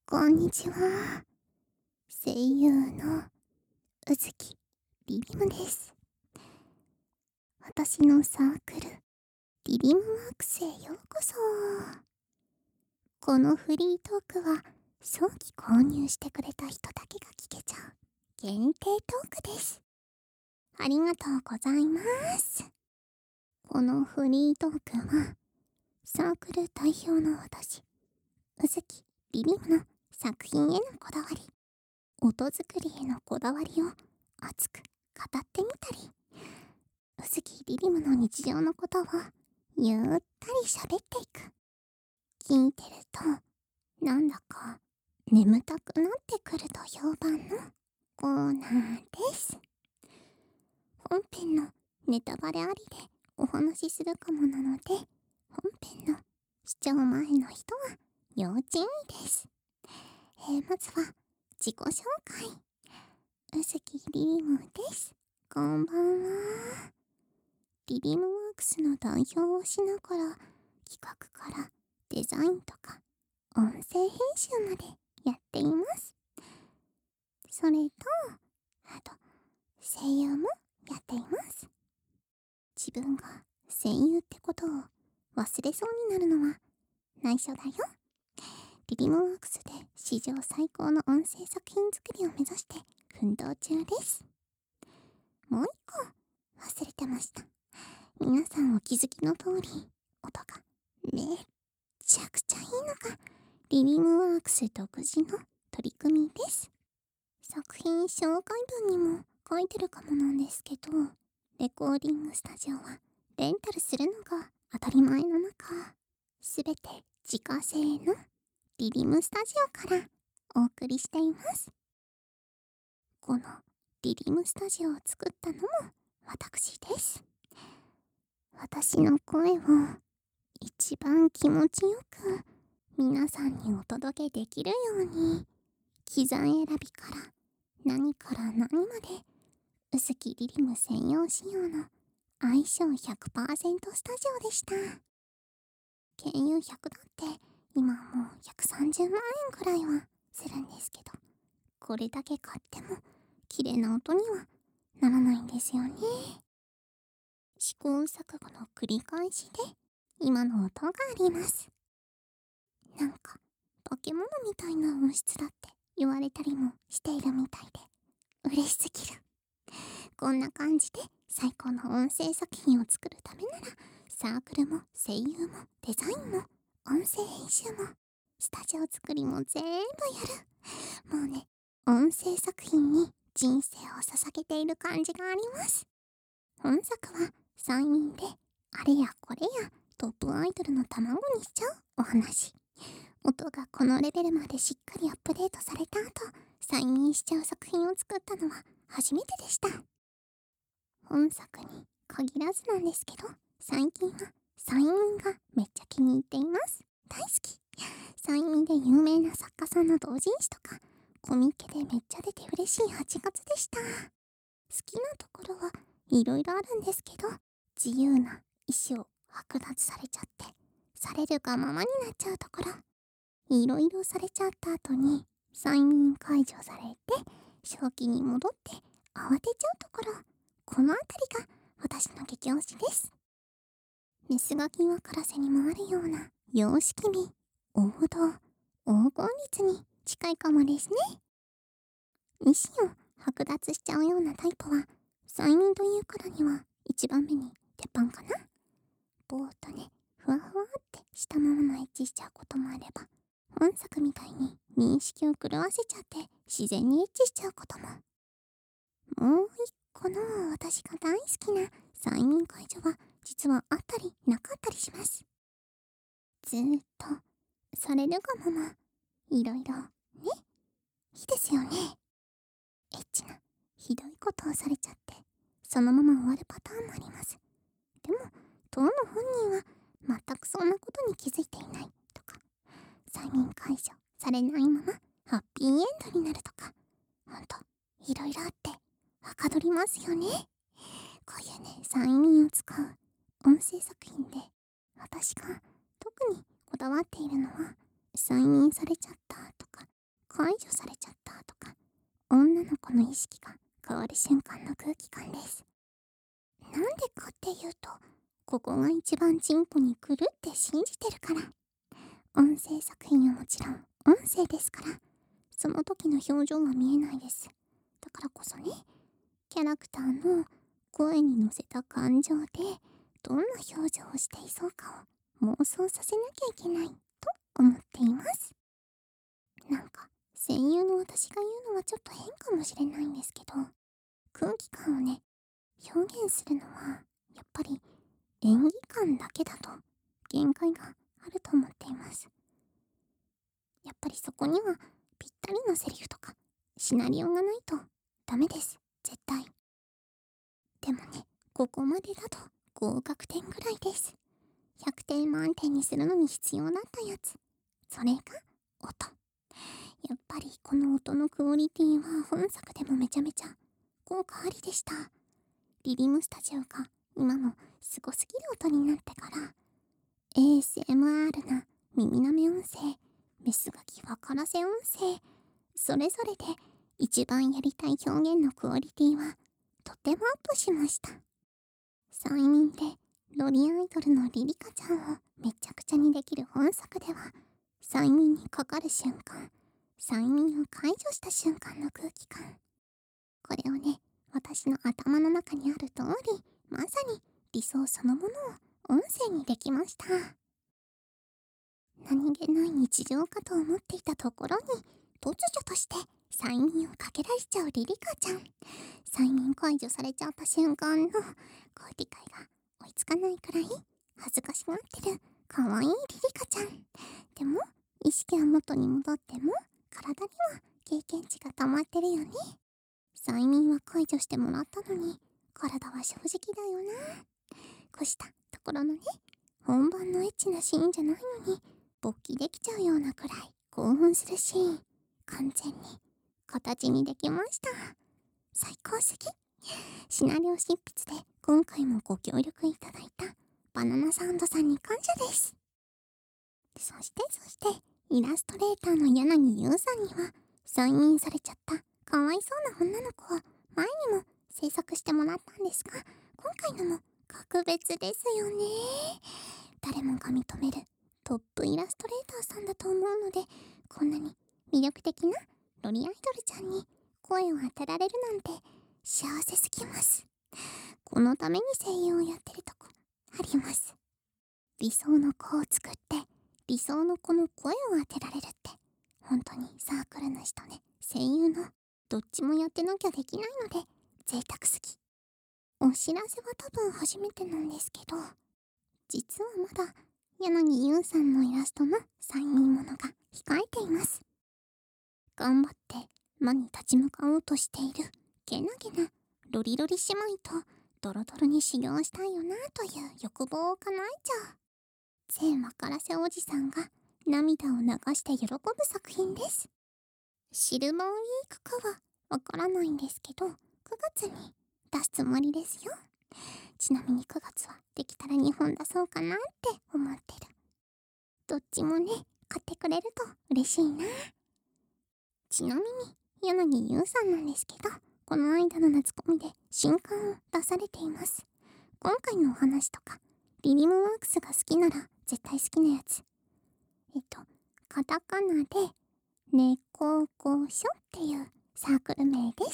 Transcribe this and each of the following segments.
こんにちは。声優の宇月リリムです。私のサークル、リリムワークスへようこそ。このフリートークは、早期購入してくれた人だけが聞けちゃう限定トークです。ありがとうございます。このフリートークは、サークル代表の私、宇月リリムの作品へのこだわり、音作りへのこだわりを熱く語ってみたり、薄木リリムの日常のことをゆったり喋っていく。聞いてるとなんだか眠たくなってくると評判のコーナーです。本編のネタバレありでお話しするかもなので、本編の視聴前の人は要注意です。まずは自己紹介。薄木リリムです。こんばんは。リリムワークスの代表をしながら、企画からデザインとか音声編集までやっています。それと、あと声優もやっています。自分が声優ってことを忘れそうになるのは内緒だよ。リリムワークスで史上最高の音声作品作りを目指して奮闘中です。もう一個忘れてました。皆さんお気づきの通り、音がめっちゃくちゃいいのがリリムワークス独自の取り組みです。作品紹介文にも書いてるかもなんですけど、レコーディングスタジオはレンタルするのが当たり前の中、すべて自家製のリリムスタジオからお送りしています。このリリムスタジオを作ったのも私です。私の声を一番気持ちよく皆さんにお届けできるように、機材選びから何から何まで薄木リリム専用仕様の相性100%スタジオでした。原油100だって今はもう130万円くらいはするんですけど、これだけ買っても綺麗な音にはならないんですよね。試行錯誤の繰り返しで今の音があります。なんか化け物みたいな音質だって言われたりもしているみたいで嬉しすぎる。こんな感じで最高の音声作品を作るためなら、サークルも声優もデザインも音声編集もスタジオ作りも全部やる。もうね、音声作品に人生を捧げている感じがあります。本作は催眠であれやこれやトップアイドルの卵にしちゃうお話。音がこのレベルまでしっかりアップデートされた後、催眠しちゃう作品を作ったのは初めてでした。本作に限らずなんですけど、最近は催眠がめっちゃ気に入っています。大好き。催眠で有名な作家さんの同人誌とかコミケでめっちゃ出て嬉しい8月でした。好きなところはいろいろあるんですけど、自由な意志を剥奪されちゃってされるがままになっちゃうところ、いろいろされちゃった後に催眠解除されて正気に戻って慌てちゃうところ、このあたりが私の激推しです。メスガキワカラセにもあるような様式美、王道、黄金律に近いかもですね。意志を剥奪しちゃうようなタイプは催眠というからには一番目に鉄板かな。ぼーっとね、ふわふわってしたままのエッチしちゃうこともあれば、本作みたいに認識を狂わせちゃって自然にエッチしちゃうことも。もう一個の私が大好きな催眠解除は実はあったりなかったりします。ずーっとされるがままいろいろね、いいですよね。エッチなひどいことをされちゃってそのまま終わるパターンもあります。でも当の本人は全くそんなことに気づいていないとか、催眠解除されないままハッピーエンドになるとか、ほんといろいろあってはかどりますよね。こういうね、催眠を使う音声作品で私が特にこだわっているのは、催眠されちゃったとか解除されちゃったとか、女の子の意識が変わる瞬間の空気感です。なんでかっていうと、ここが一番進歩に来るって信じてるから。音声作品はもちろん音声ですから、その時の表情は見えないです。だからこそね、キャラクターの声に乗せた感情でどんな表情をしていそうかを妄想させなきゃいけないと思っています。なんか声優の私が言うのはちょっと変かもしれないんですけど、空気感をね、表現するのはやっぱり演技感だけだと限界があると思っています。やっぱりそこにはぴったりのセリフとかシナリオがないとダメです、絶対。でもね、ここまでだと合格点ぐらいです。100点満点にするのに必要だったやつ、それが音。やっぱりこの音のクオリティは本作でもめちゃめちゃ効果ありでした。リリムスタジオが今のすごすぎる音になってから、 ASMR な耳なめ音声、メスガキ分からせ音声、それぞれで一番やりたい表現のクオリティはとてもアップしました。催眠でロリアイドルのリリカちゃんをめちゃくちゃにできる本作では、催眠にかかる瞬間、催眠を解除した瞬間の空気感、これをね、私の頭の中にある通り、まさに理想そのものを音声にできました。何気ない日常かと思っていたところに、突如として催眠をかけられちゃうリリカちゃん。催眠解除されちゃった瞬間の理解が追いつかないくらい恥ずかしがってる可愛いリリカちゃん。でも意識は元に戻っても体には経験値が溜まってるよね。催眠は解除してもらったのに体は正直だよな。こうしたところのね、本番のエッチなシーンじゃないのに勃起できちゃうようなくらい興奮するシーン、完全に形にできました。最高すぎ。シナリオ執筆で今回もご協力いただいたバナナサウンドさんに感謝です。そしてイラストレーターの柳優さんには、催眠されちゃったかわいそうな女の子を前にも制作してもらったんですが、今回のも格別ですよね。誰もが認めるトップイラストレーターさんだと思うので、こんなに魅力的なロリアイドルちゃんに声を当てられるなんて幸せすぎます。このために声優をやってるとこあります。理想の子を作って理想の子の声を当てられるって本当にサークル主とね、声優のどっちもやってなきゃできないので贅沢すぎ。お知らせは多分初めてなんですけど、実はまだ柳優さんのイラストの催眠ものが控えています。頑張って魔に立ち向かおうとしているけなげなロリロリ姉妹とドロドロに修行したいよなという欲望を叶えちゃう全分からせおじさんが涙を流して喜ぶ作品です。シルバーウィークかはわからないんですけど、9月に出すつもりですよ。ちなみに9月はできたら2本出そうかなって思ってる。どっちもね、買ってくれると嬉しいな。ちなみに柳優さんなんですけど、この間の夏コミで新刊を出されています。今回のお話とかリリムワークスが好きなら絶対好きなやつ。カタカナで猫御所っていうサークル名です。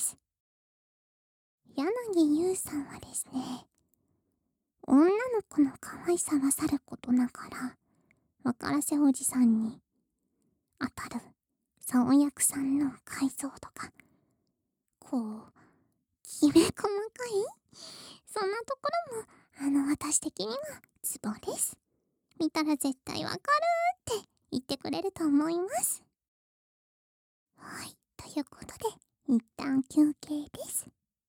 柳優さんはですね、女の子の可愛さはさることながら、わからせおじさんに当たる竿役さんの解像度がきめ細かい、そんなところも私的にはツボです。見たら絶対わかるって言ってくれると思います。はい、ということで一旦休憩です。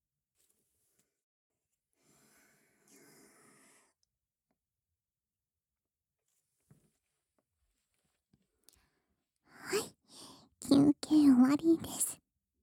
はい、休憩終わりです。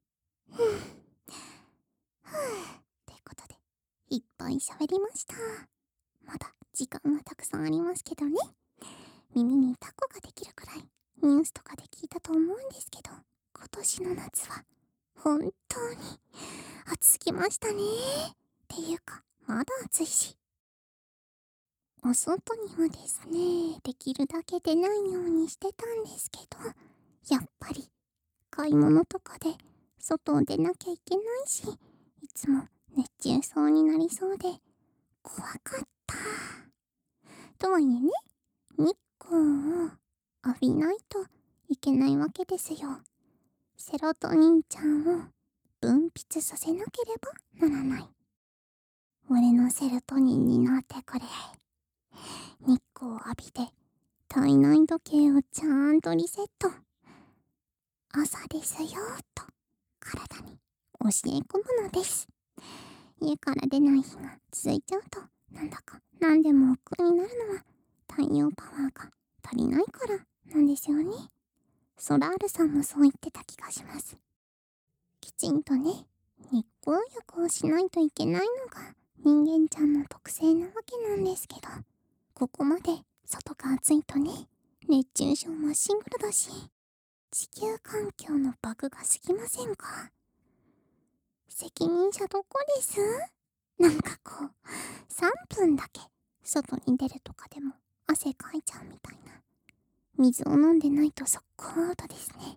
ということでいっぱい喋りました。まだ時間はたくさんありますけどね。耳にタコができるくらいニュースとかで聞いたと思うんですけど、こ年の夏は本当に暑すぎましたね。っていうか、まだ暑いし。お外にはですね、できるだけ出ないようにしてたんですけど、やっぱり買い物とかで外を出なきゃいけないし、いつも熱中症になりそうで怖かった。とはいえね、日光を浴びないといけないわけですよ。セロトニンちゃんを分泌させなければならない。俺のセロトニンになってくれ。日光を浴びて体内時計をちゃんとリセット。朝ですよと体に教え込むのです。家から出ない日が続いちゃうとなんだか何でも億劫になるのは太陽パワーが足りないからなんですよね。ソラールさんもそう言ってた気がします。きちんとね、日光浴をしないといけないのが人間ちゃんの特性なわけなんですけど、ここまで外が暑いとね、熱中症まっしんぐるだし、地球環境のバグが過ぎませんか？責任者どこです？なんかこう、3分だけ外に出るとかでも汗かいちゃうみたいな。水を飲んでないと速攻アウトですね。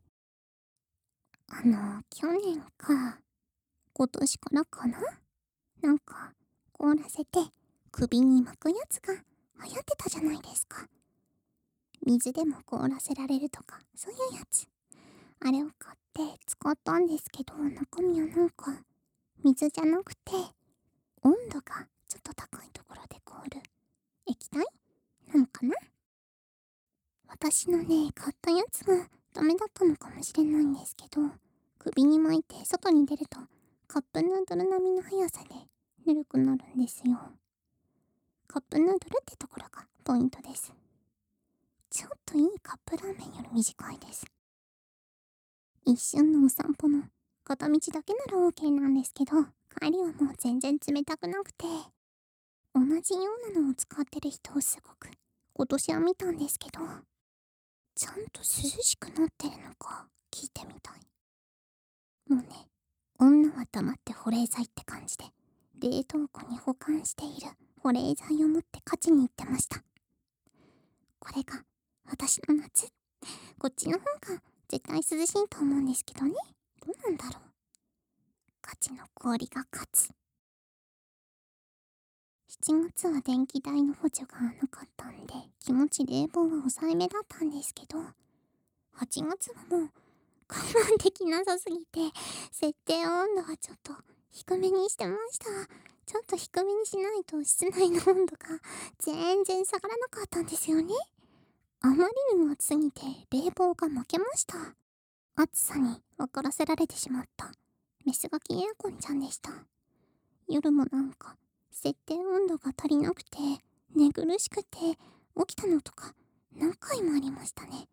去年か、今年からかな、なんか、凍らせて首に巻くやつが流行ってたじゃないですか。水でも凍らせられるとか、そういうやつ。あれを買って使ったんですけど、中身はなんか、水じゃなくて、温度がちょっと高いところで凍る液体なのかな。私のね、買ったやつがダメだったのかもしれないんですけど、首に巻いて外に出るとカップヌードル並みの速さでぬるくなるんですよ。カップヌードルってところがポイントです。ちょっといいカップラーメンより短いです。一瞬のお散歩の片道だけなら OK なんですけど、帰りはもう全然冷たくなくて、同じようなのを使ってる人をすごく今年は見たんですけど、ちゃんと涼しくなってるのか聞いてみたい。もうね、女は黙って保冷剤って感じで、冷凍庫に保管している保冷剤を持って勝ちに行ってました。これが私の夏。こっちの方が絶対涼しいと思うんですけどね。どうなんだろう。勝ちの氷が勝つ。7月は電気代の補助がなかったんで、気持ち冷房は抑えめだったんですけど、8月はもう我慢できなさすぎて、設定温度はちょっと低めにしてました。ちょっと低めにしないと室内の温度が全然下がらなかったんですよね。あまりにも暑すぎて冷房が負けました。暑さに分からせられてしまったメスガキエアコンちゃんでした。夜もなんか設定温度が足りなくて寝苦しくて起きたのとか何回もありましたね。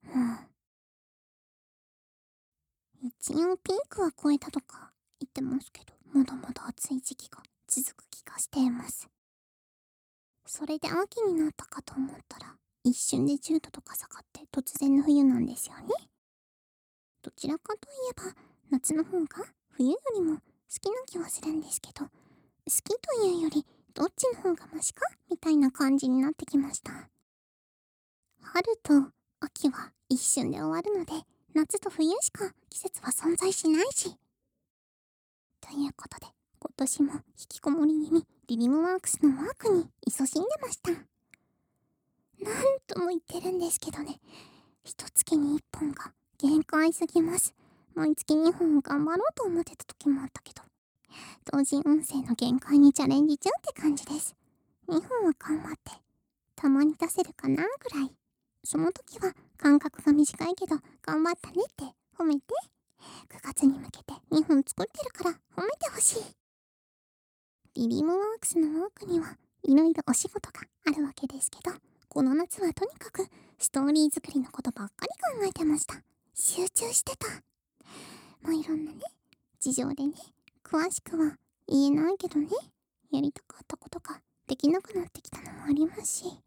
一応ピークは超えたとか言ってますけど、まだまだ暑い時期が続く気がしています。それで秋になったかと思ったら一瞬で10度とか下がって突然の冬なんですよね。どちらかといえば夏の方が冬よりも好きな気はするんですけど、好きというよりどっちの方がマシかみたいな感じになってきました。春と秋は一瞬で終わるので、夏と冬しか季節は存在しないし。ということで、今年も引きこもり気味リリムワークスのワークに勤しんでました。なんとも言ってるんですけどね、一月に1本が限界すぎます。毎月2本頑張ろうと思ってた時もあったけど、同人音声の限界にチャレンジ中って感じです。2本は頑張って、たまに出せるかなぐらい。その時は間隔が短いけど頑張ったねって褒めて、9月に向けて2本作ってるから褒めてほしい。リリムワークスの多くにはいろいろお仕事があるわけですけど、この夏はとにかくストーリー作りのことばっかり考えてました。集中してた。もういろんなね、事情でね、詳しくは言えないけどね、やりたかったことができなくなってきたのもありますし、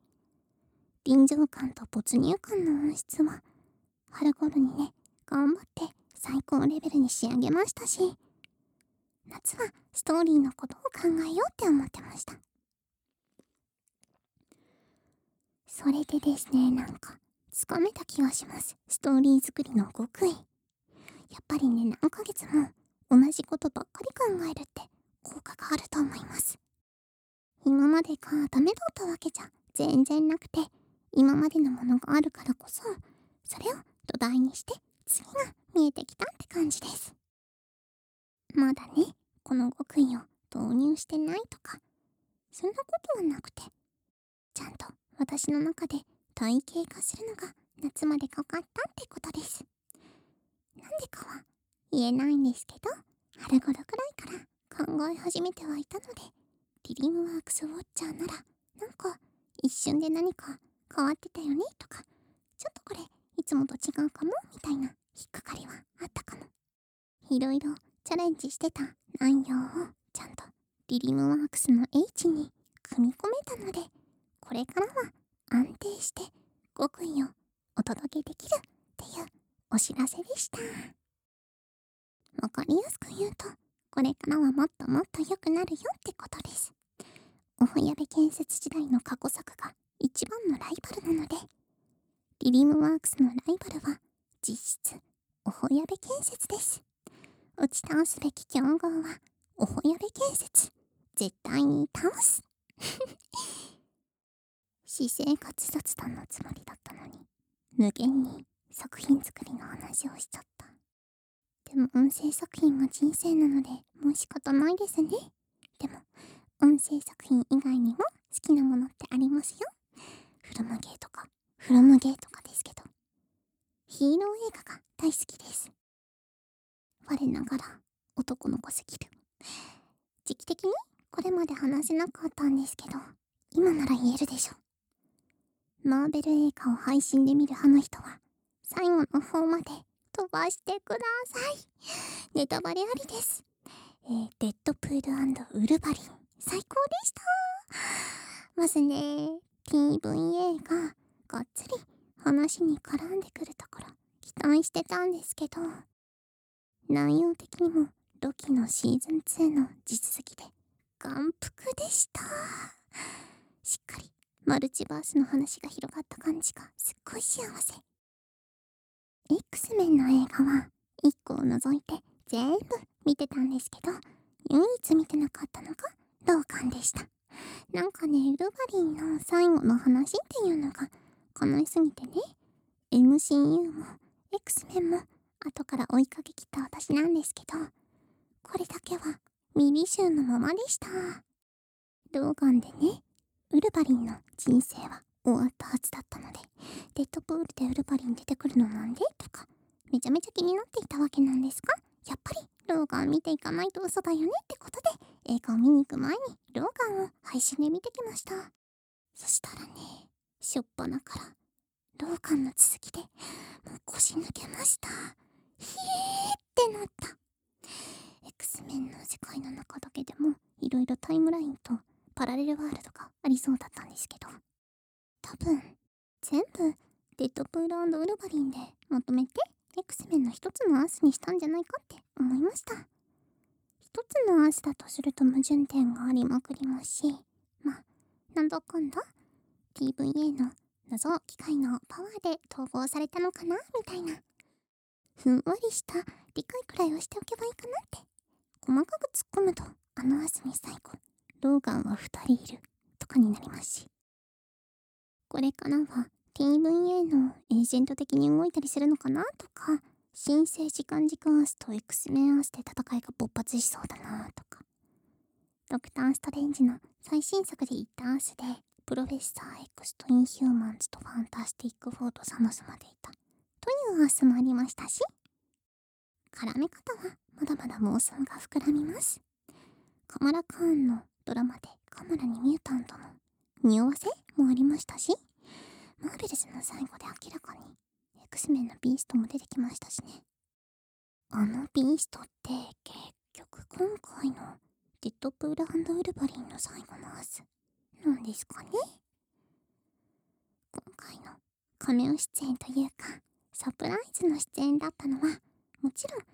臨場感と没入感の音質は春頃にね、頑張って高レベルに仕上げましたし、夏はストーリーのことを考えようって思ってました。それでですね、つかめた気がします。ストーリー作りの極意。やっぱりね、何ヶ月も同じことばっかり考えるって効果があると思います。今までがダメだったわけじゃ全然なくて、今までのものがあるからこそ、それを土台にして次が見えてきたって感じです。まだね、この極意を導入してないとか、そんなことはなくて、ちゃんと私の中で体系化するのが夏までかかったってことです。なんでかは言えないんですけど、春頃くらいから考え始めてはいたので、リリムワークスウォッチャーなら、一瞬で何か変わってたよねとか、ちょっとこれいつもと違うかもみたいな引っかかりはあったかも。いろいろチャレンジしてた内容をちゃんとリリムワークスの H に組み込めたので、これからは安定して極意をお届けできるっていうお知らせでした。わかりやすく言うと、これからはもっともっと良くなるよってことです。おほやべ建設時代の過去作が一番のライバルなので、リリムワークスのライバルは実質おほやべ建設です。打ち倒すべき強豪はおほやべ建設。絶対に倒す。私生活雑談のつもりだったのに、無限に作品作りの話をしちゃった。でも音声作品が人生なのでもう仕方ないですね。でも音声作品以外にも好きなものってありますよ。フロムゲーとかですけど、ヒーロー映画が大好きです。我ながら男の子すぎる。時期的にこれまで話せなかったんですけど、今なら言えるでしょ。マーベル映画を配信で見る派の人は最後の方まで飛ばしてください。ネタバレありです。デッドプール&ウルヴァリン最高でした。まずね、TVA ががっつり話に絡んでくるところ期待してたんですけど、内容的にもロキのシーズン2の地続きで眼福でした。しっかりマルチバースの話が広がった感じがすっごい幸せ。X メンの映画は1個を除いて全部見てたんですけど、唯一見てなかったのがローガンでした。ウルヴァリンの最後の話っていうのが悲しすぎてね、 MCU も X メンも後から追いかけきった私なんですけど、これだけは未履修のままでした。ローガンでね、ウルヴァリンの人生は終わったはずだったので、デッドプールでウルヴァリン出てくるのなんでとかめちゃめちゃ気になっていたわけなんですが、やっぱりローガン見ていかないと嘘だよねってことで、映画を見に行く前にローガンを配信で見てきました。そしたらね、しょっぱなからローガンの続きでもう腰抜けました。ひーってなった。X メンの世界の中だけでもいろいろタイムラインとパラレルワールドがありそうだったんですけど、多分全部デッドプールウルヴァリンでまとめて X メンの一つのアースにしたんじゃないかって思いました。一つのアースだとすると矛盾点がありまくりますし、なんだかんだ TVA の謎機械のパワーで統合されたのかなみたいな、ふんわりした理解くらいをしておけばいいかなって。細かく突っ込むとあのアースに最後ローガンは2人いるとかになりますし、これからは TVA のエージェント的に動いたりするのかなとか、新生時間軸アースと X メンアースで戦いが勃発しそうだなとか、ドクター・ストレンジの最新作で言ったアースでプロフェッサー X とインヒューマンズとファンタスティック4とサノスまでいたというアースもありましたし、絡め方はまだまだ妄想が膨らみます。カマラ・カーンのドラマでカマラにミュータントの匂わせもありましたし、マーベルズの最後で明らかに X メンのビーストも出てきましたしね。あのビーストって結局今回のデッドプール&ウルヴァリンの最後のアースなんですかね。今回のカメオ出演というかサプライズの出演だったのはもちろん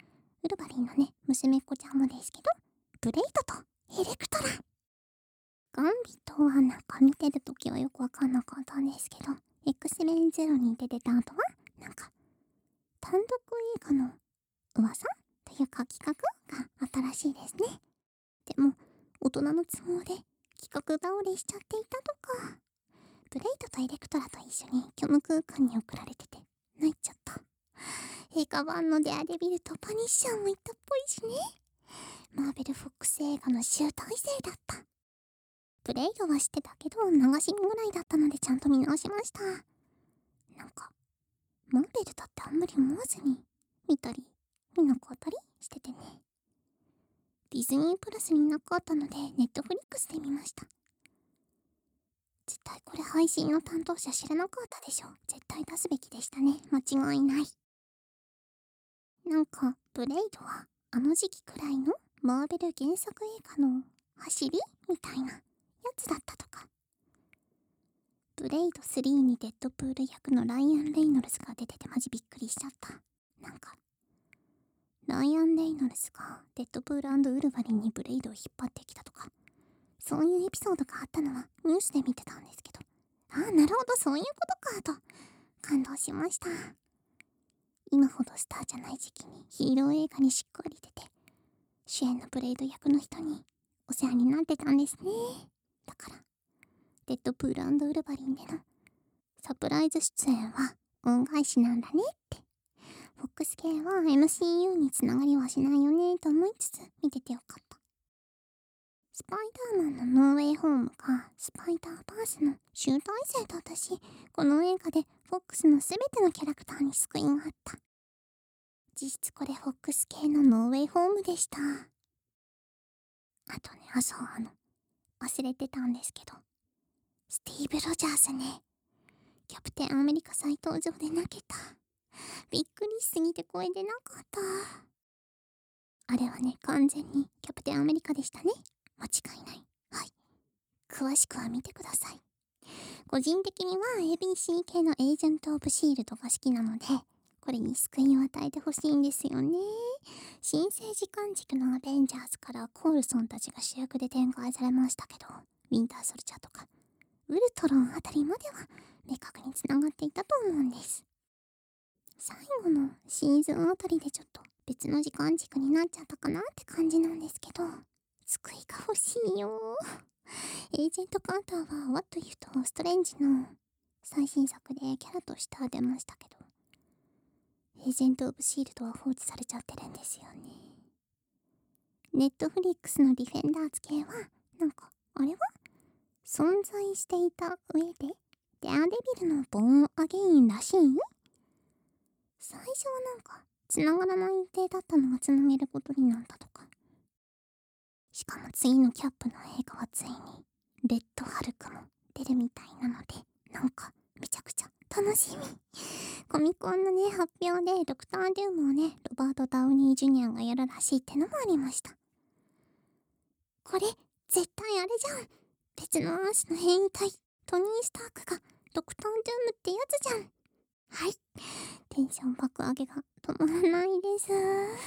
ウルヴァリンのね、娘っ子ちゃんもですけど、ブレイドとエレクトラ。ガンビットはなんか見てるときはよくわかんなかったんですけど、X メンゼロに出てた後は、なんか、単独映画の噂というか企画があったらしいですね。でも、大人の都合で企画倒れしちゃっていたとか。ブレイドとエレクトラと一緒に虚無空間に送られてて、泣いちゃった。映画版のデアデビルとパニッシャーもいたっぽいしね。マーベル・フォックス映画の集大成だった。ブレイドは知ってたけど、流し見ぐらいだったのでちゃんと見直しました。なんか、マーベルだってあんまり思わずに見たり、見なかったりしててね。ディズニープラスになかったので、ネットフリックスで見ました。絶対これ配信の担当者知らなかったでしょ。絶対出すべきでしたね。間違いない。なんか、ブレイドはあの時期くらいのマーベル原作映画の走りみたいなやつだったとか。ブレイド3にデッドプール役のライアン・レイノルズが出ててマジびっくりしちゃった。なんか、ライアン・レイノルズがデッドプール&ウルヴァリンにブレイドを引っ張ってきたとか、そういうエピソードがあったのはニュースで見てたんですけど、ああ、なるほど、そういうことかと感動しました。今ほどスターじゃない時期にヒーロー映画にしっかり出て、主演のブレイド役の人にお世話になってたんですね。だから、デッドプール&ウルヴァリンでのサプライズ出演は恩返しなんだねって。フォックス系は MCU につながりはしないよねと思いつつ見ててよかった。スパイダーマンのノーウェイホームがスパイダーバースの集大成だったし、この映画でフォックスの全てのキャラクターに救いがあった。実質これフォックス系のノーウェイホームでした。あとね、そう忘れてたんですけど、スティーブ・ロジャースね。キャプテンアメリカ再登場で泣けた。びっくりしすぎて声出なかった。あれはね、完全にキャプテンアメリカでしたね。間違いない。はい。詳しくは見てください。個人的には ABC 系のエージェント・オブ・シールドが好きなので、これに救いを与えてほしいんですよね。新生時間軸のアベンジャーズからコールソンたちが主役で展開されましたけど、ウィンターソルジャーとかウルトロンあたりまでは明確につながっていたと思うんです。最後のシーズンあたりでちょっと別の時間軸になっちゃったかなって感じなんですけど、救いが欲しいよ。エージェントカーターはワット・イフとストレンジの最新作でキャラとしては出ましたけど、エージェント・オブ・シールドは放置されちゃってるんですよね。ネットフリックスのディフェンダーズ系はなんかあれは存在していた上でデアデビルのボーンアゲインらしい？最初はなんか繋がらない予定だったのが繋げることになったとか。しかも次のキャップの映画はついにレッドハルクも出るみたいなので、なんかめちゃくちゃ楽しみ。コミコンのね発表でドクター・ドゥームをねロバート・ダウニー・ジュニアがやるらしいってのもありました。これ絶対あれじゃん。別のアースの変異体トニー・スタークがドクター・ドゥームってやつじゃん。はい、テンション爆上げが止まらないです。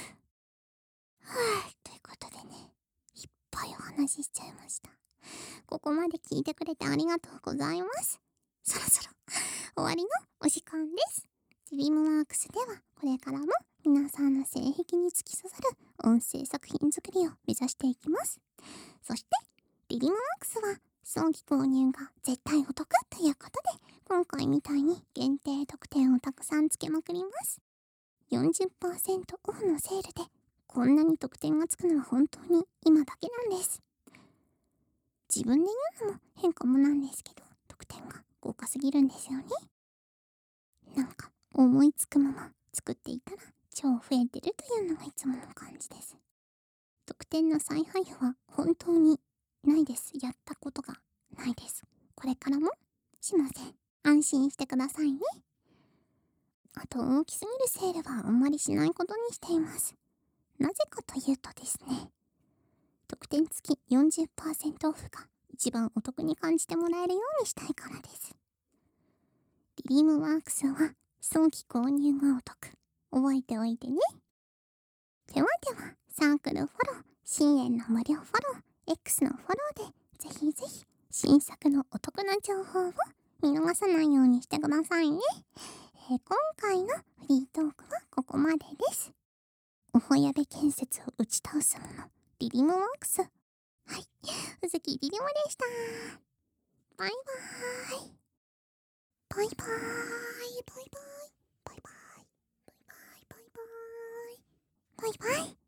ということでね、いっぱいお話ししちゃいました。ここまで聞いてくれてありがとうございます。そろそろ終わりのお時間です。ドリームワークスではこれからも皆さんの性癖に突き刺さる音声作品作りを目指していきます。そしてドリームワークスは早期購入が絶対お得ということで、今回みたいに限定特典をたくさんつけまくります。40% オフのセールでこんなに特典がつくのは本当に今だけなんです。自分で言うのも変かもなんですけど、特典が豪華すぎるんですよね。なんか思いつくまま作っていたら超増えてるというのがいつもの感じです。特典の再配布は本当にないです。やったことがないです。これからもしません。安心してくださいね。あと大きすぎるセールはあんまりしないことにしています。なぜかというとですね、特典付き 40% オフが一番お得に感じてもらえるようにしたいからです。ドリームワークスは早期購入がお得。覚えておいてね。 ではでは、サークルフォロー、新円の無料フォロー、X のフォローで、ぜひぜひ、新作のお得な情報を見逃さないようにしてくださいね。今回のフリートークはここまでです。おほやべ建設を打ち倒すもの、リリムワークス。はい、うずきリリムでした。バイバーイ。バイバーイ。バイバーイ。バイバーイ。バイバーイ。バイバーイ。バイバーイ。バイバイ。